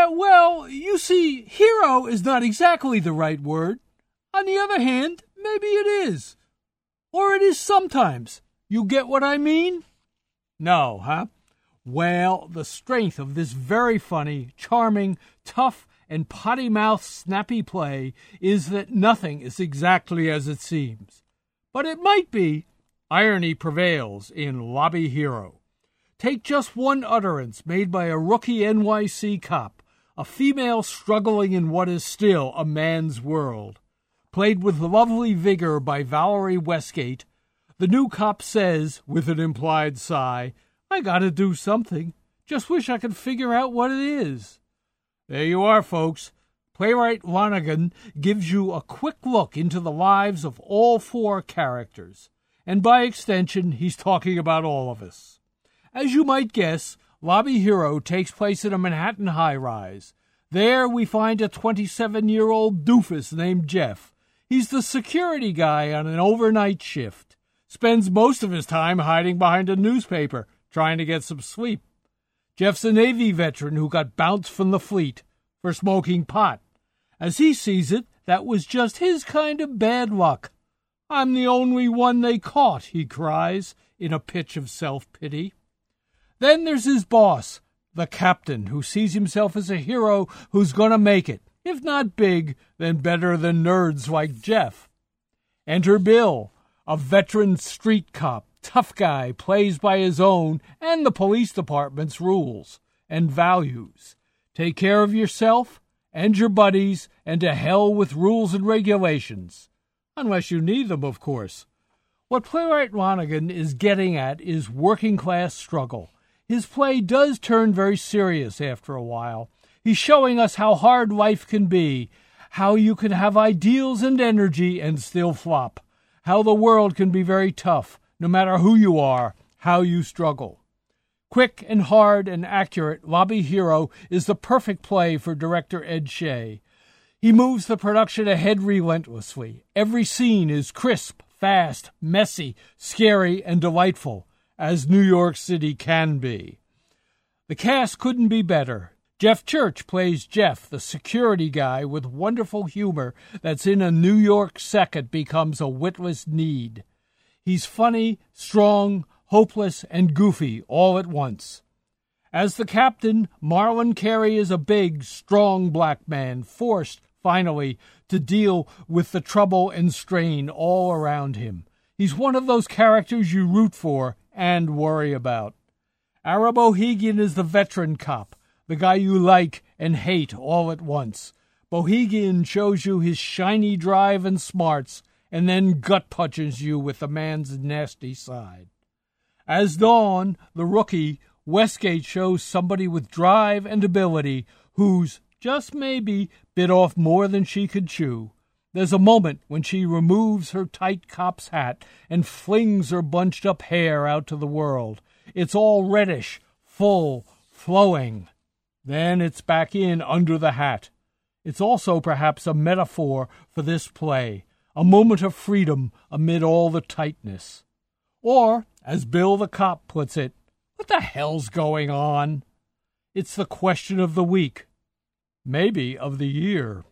Well, you see, hero is not exactly the right word. On the other hand, maybe it is. Or it is sometimes. You get what I mean? No, huh? Well, the strength of this very funny, charming, tough, and potty-mouthed snappy play is that nothing is exactly as it seems. But it might be. Irony prevails in Lobby Hero. Take just one utterance made by a rookie NYC cop, a female struggling in what is still a man's world. Played with lovely vigor by Valerie Westgate, the new cop says, with an implied sigh, I gotta do something. Just wish I could figure out what it is. There you are, folks. Playwright Lonergan gives you a quick look into the lives of all four characters, and by extension, he's talking about all of us. As you might guess, Lobby Hero takes place in a Manhattan high-rise. There we find a 27-year-old doofus named Jeff. He's the security guy on an overnight shift. Spends most of his time hiding behind a newspaper, trying to get some sleep. Jeff's a Navy veteran who got bounced from the fleet for smoking pot. As he sees it, that was just his kind of bad luck. I'm the only one they caught, he cries, in a pitch of self-pity. Then there's his boss, the captain, who sees himself as a hero who's going to make it. If not big, then better than nerds like Jeff. Enter Bill, a veteran street cop, tough guy, plays by his own and the police department's rules and values. Take care of yourself and your buddies, and to hell with rules and regulations. Unless you need them, of course. What playwright Lonergan is getting at is working-class struggle. His play does turn very serious after a while. He's showing us how hard life can be, how you can have ideals and energy and still flop, how the world can be very tough, no matter who you are, how you struggle. Quick and hard and accurate, Lobby Hero is the perfect play for director Ed Shea. He moves the production ahead relentlessly. Every scene is crisp, fast, messy, scary, and delightful, as New York City can be. The cast couldn't be better. Jeff Church plays Jeff, the security guy with wonderful humor that's in a New York second becomes a witless need. He's funny, strong, hopeless, and goofy all at once. As the captain, Marlon Carey is a big, strong black man, forced, finally, to deal with the trouble and strain all around him. He's one of those characters you root for and worry about. Ara Bohegan is the veteran cop, the guy you like and hate all at once. Bohegan shows you his shiny drive and smarts, and then gut punches you with the man's nasty side. As Dawn, the rookie, Westgate shows somebody with drive and ability who's, just maybe, bit off more than she could chew. There's a moment when she removes her tight cop's hat and flings her bunched-up hair out to the world. It's all reddish, full, flowing. Then it's back in under the hat. It's also perhaps a metaphor for this play, a moment of freedom amid all the tightness. Or, as Bill the cop puts it, what the hell's going on? It's the question of the week, maybe of the year.